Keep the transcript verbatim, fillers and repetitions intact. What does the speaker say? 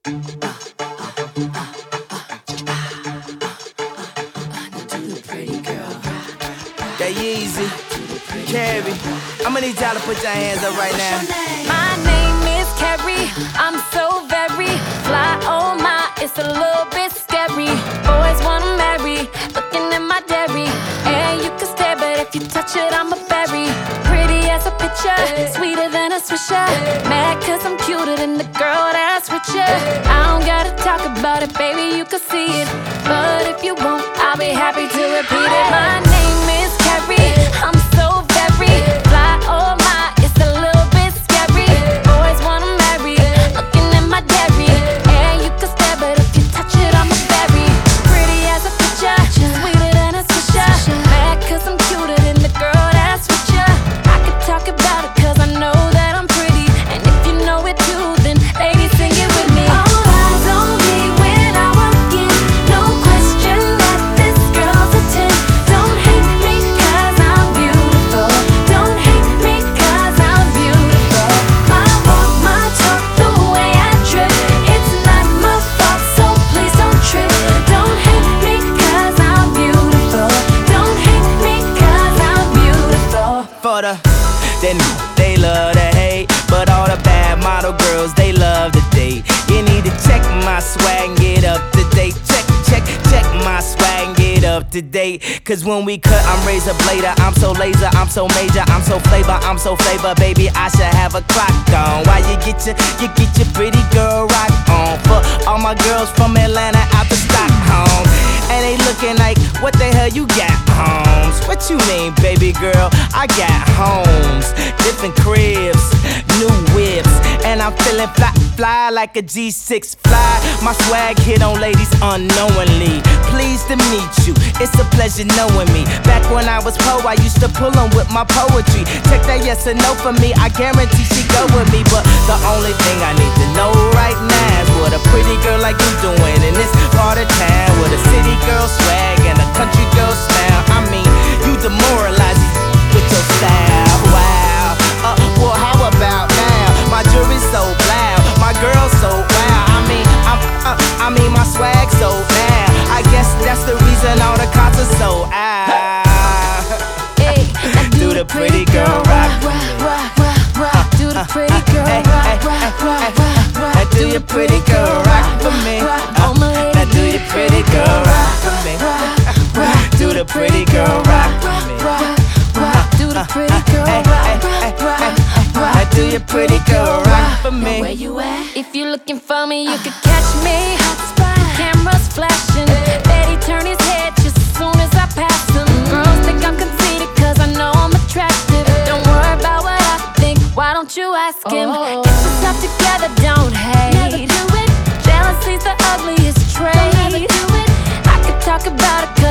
That Yeezy, Carrie, I'ma need y'all to put your hands up right now. My name is Carrie, I'm so very fly, oh my, it's a little bit scary. Boys wanna marry, looking at my dairy. And you can stare, but if you touch it, I'm a berry. Pretty as a picture, sweeter than a swisher. Mad cause I'm cuter than the girl that's richer. I don't gotta talk about it, baby, you can see it. But if you won't, I'll be happy to repeat it. My name is Carrie, I'm so very fly, oh my, it's a little bit scary. Boys wanna marry, looking at my dairy. And you can stare, but if you touch it, I'm a berry. Pretty as a picture, sweeter than a swisher. Mad cause I'm cuter than the girl that's richer. I could talk about it cause I know that I'm pretty. And if you know it too, then ladies sing it with me. All eyes on me when I walk in, no question that this girl's a ten. Don't hate me cause I'm beautiful, don't hate me cause I'm beautiful. My walk, my talk, the way I drip, it's not my fault, so please don't trip. Don't hate me cause I'm beautiful, don't hate me cause I'm beautiful. For the, then they love to hate, but all the bad model girls, they love to date. You need to check my swag and get up to date. Check, check, check my swag and get up to date. Cause when we cut, I'm razor blader. I'm so laser, I'm so major, I'm so flavor, I'm so flavor. Baby, I should have a clock on. Why you get your, you get your pretty girl rock on? For all my girls from Atlanta out to Stockholm. And they looking like, what the hell you got, Holmes? What you mean, baby girl? I got homes, different cribs, new whips. And I'm feeling fly, fly like a G six fly. My swag hit on ladies unknowingly. Pleased to meet you, it's a pleasure knowing me. Back when I was po, I used to pull 'em with my poetry. Check that yes or no for me, I guarantee she go with me. But the only thing I need to know right now is what a pretty girl like you doing in this part of town. With a city girl swag and a country girl smile. I mean, you demoralize me with your style. Wow, uh, well how about now? My jewelry's so loud, my girl's so wild. I mean, I'm, uh, I mean my swag so loud. I guess that's the reason all the concerts so out. Hey, do the pretty girl rock, rock, rock, rock, rock. Do the pretty girl Hey, rock, hey, rock, hey, rock, hey, rock, rock. hey, do your pretty girl rock for me. All my ladies, Now do your pretty girl rock for me. Do the pretty girl rock for me. do the pretty girl Hey, rock, hey, rock, hey, rock, hey, rock. hey, do your pretty girl rock for me. Where you at? If you're looking for me, you could catch me. Cameras flashing, Betty turn his head just as soon as I pass him. Girls think I'm conceited cause I know I'm attractive. Don't worry about what I think, why don't you ask him? Get yourself together, don't hate. Never do it. Jealousy's the ugliest trait. I could talk about it